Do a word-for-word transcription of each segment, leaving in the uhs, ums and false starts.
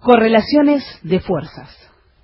Correlaciones de fuerzas.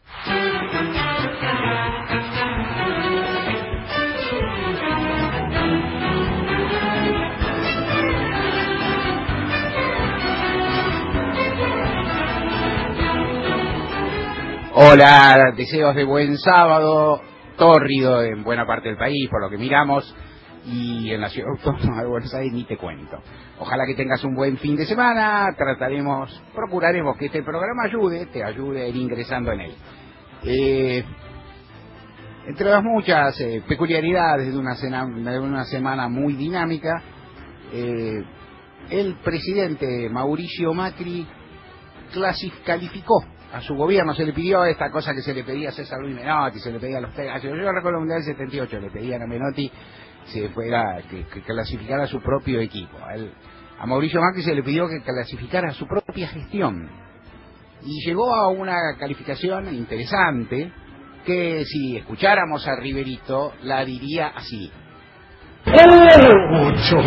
Hola, deseos de buen sábado, tórrido en buena parte del país, por lo que miramos, y en la ciudad autónoma de Buenos Aires ni te cuento. Ojalá que tengas un buen fin de semana, trataremos, procuraremos que este programa ayude, te ayude a ir ingresando en él. Eh, entre las muchas eh, peculiaridades de una, cena, de una semana muy dinámica, eh, el presidente Mauricio Macri clasif calificó a su gobierno, se le pidió esta cosa que se le pedía a César Luis Menotti, se le pedía a los técnicos. Yo recuerdo el Mundial del setenta y ocho, le pedían a Menotti se fuera, que, que clasificara a su propio equipo. A, él, a Mauricio Macri se le pidió que clasificara a su propia gestión. Y llegó a una calificación interesante, que si escucháramos a Riverito, la diría así. ocho.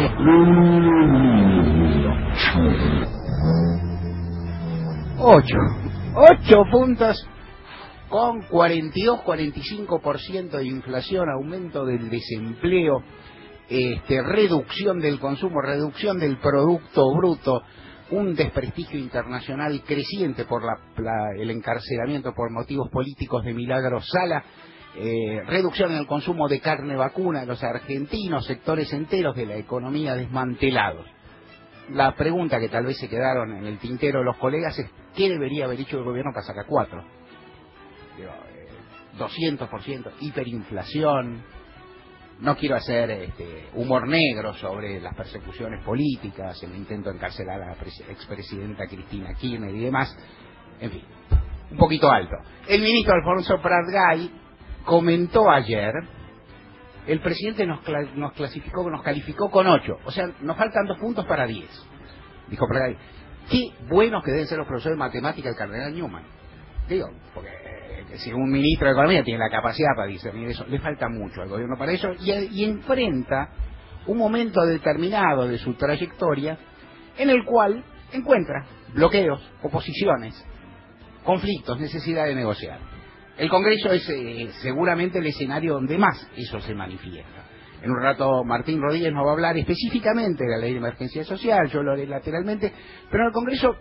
Ocho. Ocho puntos con cuarenta y dos a cuarenta y cinco por ciento de inflación, aumento del desempleo, este, reducción del consumo, reducción del producto bruto, un desprestigio internacional creciente por la, la, el encarcelamiento por motivos políticos de Milagro Sala, eh, reducción en el consumo de carne vacuna de los argentinos, sectores enteros de la economía desmantelados. La pregunta que tal vez se quedaron en el tintero los colegas es ¿qué debería haber hecho el gobierno para sacar cuatro? Digo, eh, doscientos por ciento, hiperinflación. No quiero hacer este, humor negro sobre las persecuciones políticas, el intento de encarcelar a la expresidenta Cristina Kirchner y demás. En fin, un poquito alto. El ministro Alfonso Prat-Gay comentó ayer: el presidente nos, cl nos clasificó, nos calificó con ocho, o sea, nos faltan dos puntos para diez. Dijo Prat-Gay, qué buenos que deben ser los profesores de matemática del cardenal Newman. Digo, porque eh, si un ministro de Economía tiene la capacidad para discernir eso, le falta mucho al gobierno para eso, y, y enfrenta un momento determinado de su trayectoria en el cual encuentra bloqueos, oposiciones, conflictos, necesidad de negociar. El Congreso es eh, seguramente el escenario donde más eso se manifiesta. En un rato Martín Rodríguez nos va a hablar específicamente de la ley de emergencia social, yo lo haré lateralmente, pero en el Congreso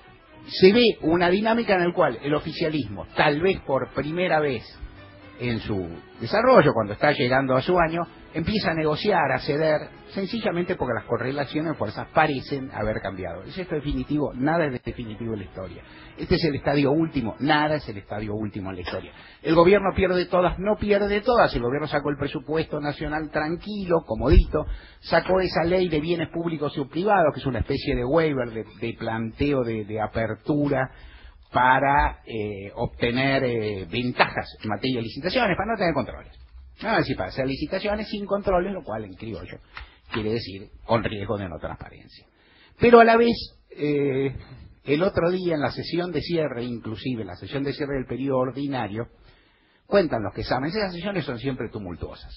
se ve una dinámica en la cual el oficialismo, tal vez por primera vez en su desarrollo, cuando está llegando a su año, empieza a negociar, a ceder, sencillamente porque las correlaciones de fuerzas parecen haber cambiado. ¿Es esto definitivo? Nada es definitivo en la historia. Este es el estadio último, nada es el estadio último en la historia. El gobierno pierde todas, no pierde todas. El gobierno sacó el presupuesto nacional tranquilo, comodito, sacó esa ley de bienes públicos y privados, que es una especie de waiver, de, de planteo, de, de apertura, para eh, obtener eh, ventajas en materia de licitaciones, para no tener controles. No, es decir, para hacer licitaciones sin controles, lo cual en criollo quiere decir con riesgo de no transparencia. Pero a la vez, eh, el otro día en la sesión de cierre, inclusive en la sesión de cierre del periodo ordinario, cuentan los que saben, esas sesiones son siempre tumultuosas.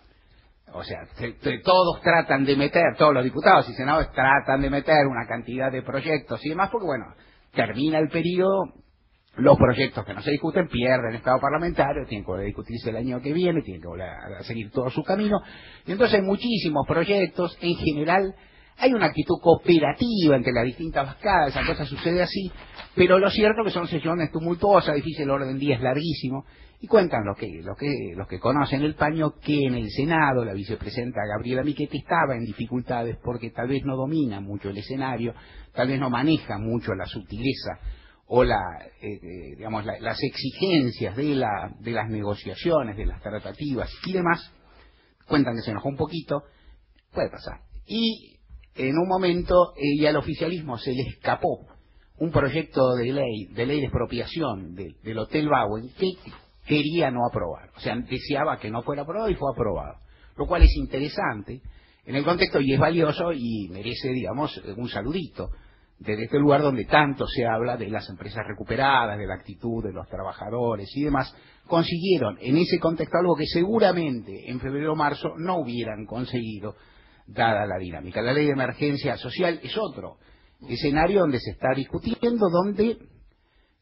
O sea, te, te, todos tratan de meter, todos los diputados y senadores tratan de meter una cantidad de proyectos y demás, porque bueno, termina el periodo, los proyectos que no se discuten pierden estado parlamentario, tienen que volver a discutirse el año que viene, tienen que volver a seguir todo su camino, y entonces hay muchísimos proyectos. En general hay una actitud cooperativa entre las distintas bancadas, esa cosa sucede así, pero lo cierto es que son sesiones tumultuosas, difícil, el orden del día es larguísimo, y cuentan los que, los que, los que conocen el paño que en el Senado la vicepresidenta Gabriela Michetti estaba en dificultades porque tal vez no domina mucho el escenario, tal vez no maneja mucho la sutileza o la, eh, eh, digamos, la, las exigencias de, la, de las negociaciones, de las tratativas y demás. Cuentan que se enojó un poquito, puede pasar. Y en un momento ella al oficialismo se le escapó un proyecto de ley, de ley de expropiación de, del Hotel Bauen, que quería no aprobar. O sea, deseaba que no fuera aprobado y fue aprobado. Lo cual es interesante en el contexto y es valioso y merece, digamos, un saludito. Desde este lugar donde tanto se habla de las empresas recuperadas, de la actitud de los trabajadores y demás, consiguieron en ese contexto algo que seguramente en febrero o marzo no hubieran conseguido, dada la dinámica. La ley de emergencia social es otro escenario donde se está discutiendo, donde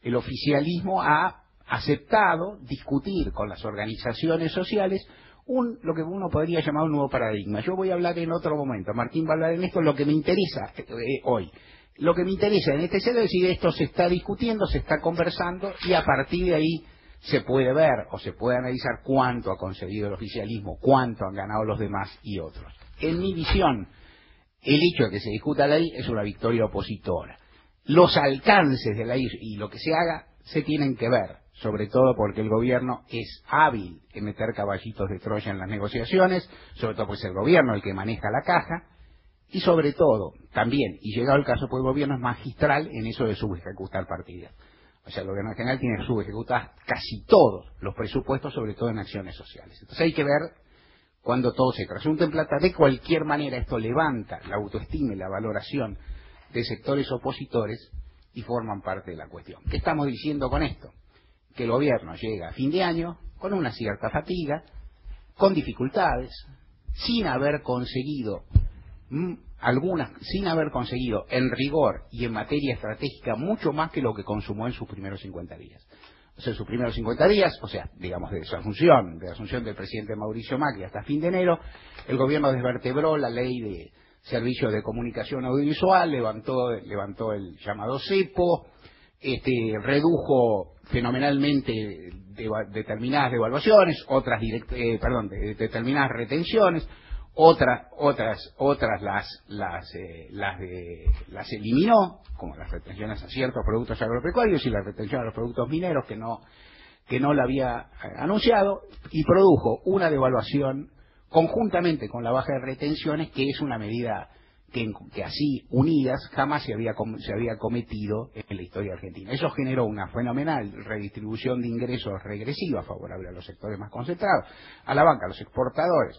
el oficialismo ha aceptado discutir con las organizaciones sociales un lo que uno podría llamar un nuevo paradigma. Yo voy a hablar en otro momento, Martín va a hablar en esto, lo que me interesa eh, hoy. Lo que me interesa en este escenario es decir, esto se está discutiendo, se está conversando y a partir de ahí se puede ver o se puede analizar cuánto ha conseguido el oficialismo, cuánto han ganado los demás y otros. En mi visión, el hecho de que se discuta la ley es una victoria opositora. Los alcances de la ley y lo que se haga se tienen que ver, sobre todo porque el gobierno es hábil en meter caballitos de Troya en las negociaciones, sobre todo porque es el gobierno el que maneja la caja, y sobre todo, también, y llegado el caso, pues el gobierno es magistral en eso de subejecutar partidas. O sea, el gobierno en general tiene subejecutadas casi todos los presupuestos, sobre todo en acciones sociales. Entonces hay que ver cuando todo se trasunta en plata. De cualquier manera, esto levanta la autoestima y la valoración de sectores opositores y forman parte de la cuestión. ¿Qué estamos diciendo con esto? Que el gobierno llega a fin de año con una cierta fatiga, con dificultades, sin haber conseguido mmm, algunas, sin haber conseguido en rigor y en materia estratégica mucho más que lo que consumó en sus primeros cincuenta días. O sea, en sus primeros cincuenta días, o sea, digamos de su asunción, de la asunción del presidente Mauricio Macri hasta fin de enero, el gobierno desvertebró la ley de servicios de comunicación audiovisual, levantó, levantó el llamado cepo, este, redujo fenomenalmente de, determinadas devaluaciones, otras direct, eh, perdón, de, determinadas retenciones, otras, otras, otras las, las, eh, las, de, las eliminó, como las retenciones a ciertos productos agropecuarios y la retención a los productos mineros que no, que no la había anunciado, y produjo una devaluación conjuntamente con la baja de retenciones, que es una medida que, que así unidas jamás se había, se había cometido en la historia argentina. Eso generó una fenomenal redistribución de ingresos regresiva favorable a los sectores más concentrados, a la banca, a los exportadores,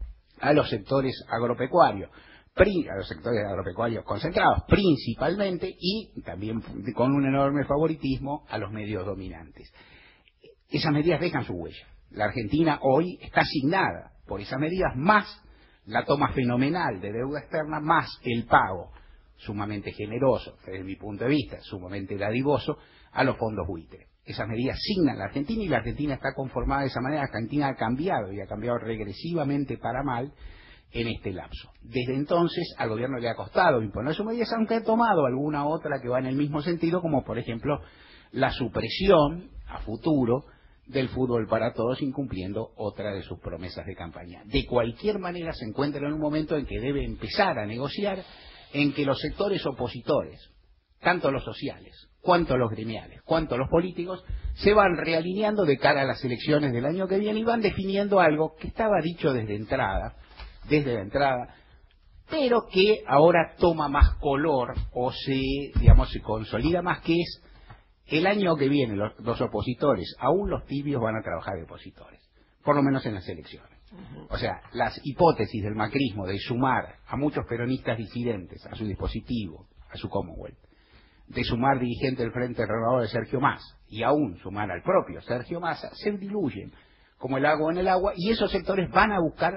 a los sectores agropecuarios, a los sectores agropecuarios concentrados principalmente, y también con un enorme favoritismo a los medios dominantes. Esas medidas dejan su huella. La Argentina hoy está asignada por esas medidas, más la toma fenomenal de deuda externa, más el pago sumamente generoso, desde mi punto de vista, sumamente dadivoso, a los fondos buitre. Esas medidas asignan a la Argentina y la Argentina está conformada de esa manera. La Argentina ha cambiado y ha cambiado regresivamente para mal en este lapso. Desde entonces al gobierno le ha costado imponer sus medidas, aunque ha tomado alguna otra que va en el mismo sentido, como por ejemplo la supresión a futuro del fútbol para todos, incumpliendo otra de sus promesas de campaña. De cualquier manera se encuentra en un momento en que debe empezar a negociar, en que los sectores opositores, tanto los sociales, cuanto los gremiales, cuanto los políticos, se van realineando de cara a las elecciones del año que viene y van definiendo algo que estaba dicho desde entrada, desde la entrada, pero que ahora toma más color o se, digamos, se consolida más, que es el año que viene los, los opositores, aún los tibios, van a trabajar de opositores, por lo menos en las elecciones. O sea, las hipótesis del macrismo de sumar a muchos peronistas disidentes a su dispositivo, a su Commonwealth, de sumar dirigente del Frente Renovador de Sergio Massa y aún sumar al propio Sergio Massa, se diluyen como el agua en el agua, y esos sectores van a buscar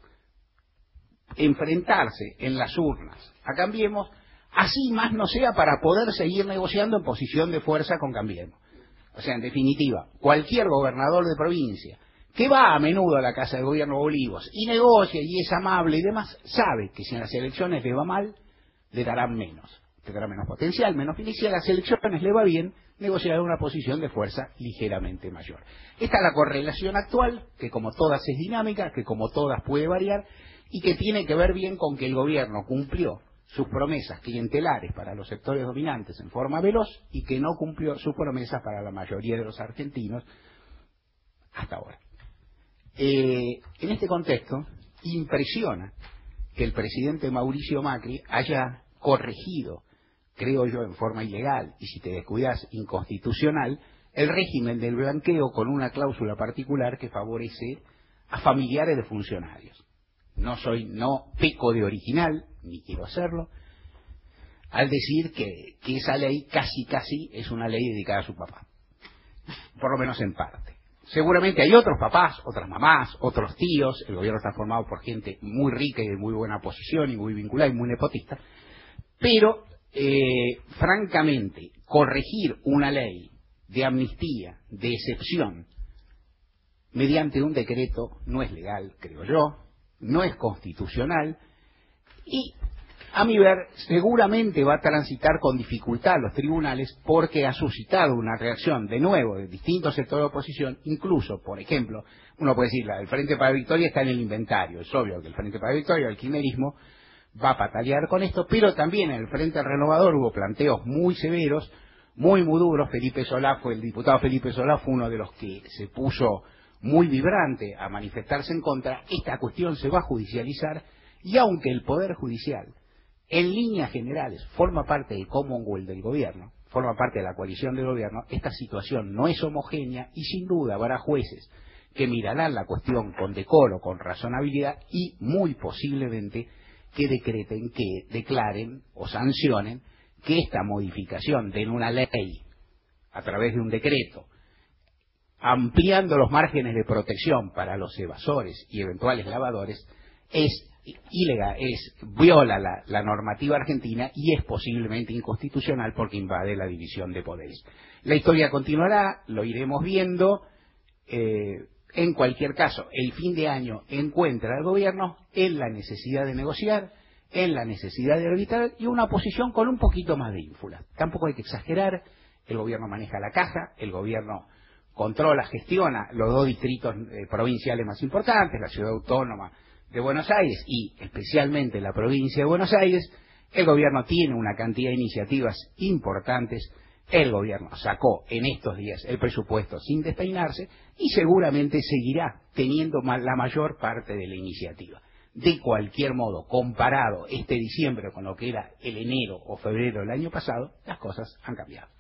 enfrentarse en las urnas a Cambiemos, así más no sea para poder seguir negociando en posición de fuerza con Cambiemos. O sea, en definitiva, cualquier gobernador de provincia que va a menudo a la Casa de Gobierno de Olivos y negocia y es amable y demás, sabe que si en las elecciones le va mal, le darán menos, le dará menos potencial, menos fin, y si a las elecciones le va bien, negociará una posición de fuerza ligeramente mayor. Esta es la correlación actual, que como todas es dinámica, que como todas puede variar, y que tiene que ver bien con que el gobierno cumplió sus promesas clientelares para los sectores dominantes en forma veloz y que no cumplió sus promesas para la mayoría de los argentinos hasta ahora. Eh, en este contexto, impresiona que el presidente Mauricio Macri haya corregido, creo yo, en forma ilegal y, si te descuidas, inconstitucional, el régimen del blanqueo con una cláusula particular que favorece a familiares de funcionarios. No soy, no peco de original, ni quiero hacerlo, al decir que, que esa ley casi casi es una ley dedicada a su papá, por lo menos en parte. Seguramente hay otros papás, otras mamás, otros tíos, el gobierno está formado por gente muy rica y de muy buena posición y muy vinculada y muy nepotista, pero eh, francamente corregir una ley de amnistía, de excepción, mediante un decreto, no es legal, creo yo, no es constitucional y, a mi ver, seguramente va a transitar con dificultad los tribunales porque ha suscitado una reacción, de nuevo, de distintos sectores de oposición, incluso, por ejemplo, uno puede decir, la del Frente para la Victoria está en el inventario, es obvio que el Frente para la Victoria, el kirchnerismo, va a patalear con esto, pero también en el Frente Renovador hubo planteos muy severos, muy, muy duros. Felipe Solá fue, el diputado Felipe Solá fue uno de los que se puso muy vibrante a manifestarse en contra. Esta cuestión se va a judicializar y aunque el Poder Judicial, en líneas generales, forma parte del Commonwealth del gobierno, forma parte de la coalición del gobierno, esta situación no es homogénea y sin duda habrá jueces que mirarán la cuestión con decoro, con razonabilidad y muy posiblemente que decreten, que declaren o sancionen que esta modificación de una ley a través de un decreto, ampliando los márgenes de protección para los evasores y eventuales lavadores, es ilegal, es viola la, la normativa argentina y es posiblemente inconstitucional porque invade la división de poderes. La historia continuará, lo iremos viendo. Eh, en cualquier caso, el fin de año encuentra al gobierno en la necesidad de negociar, en la necesidad de arbitrar y una oposición con un poquito más de ínfula. Tampoco hay que exagerar, el gobierno maneja la caja, el gobierno controla, gestiona los dos distritos eh, provinciales más importantes, la ciudad autónoma de Buenos Aires y especialmente la provincia de Buenos Aires. El gobierno tiene una cantidad de iniciativas importantes. El gobierno sacó en estos días el presupuesto sin despeinarse y seguramente seguirá teniendo la mayor parte de la iniciativa. De cualquier modo, comparado este diciembre con lo que era el enero o febrero del año pasado, las cosas han cambiado.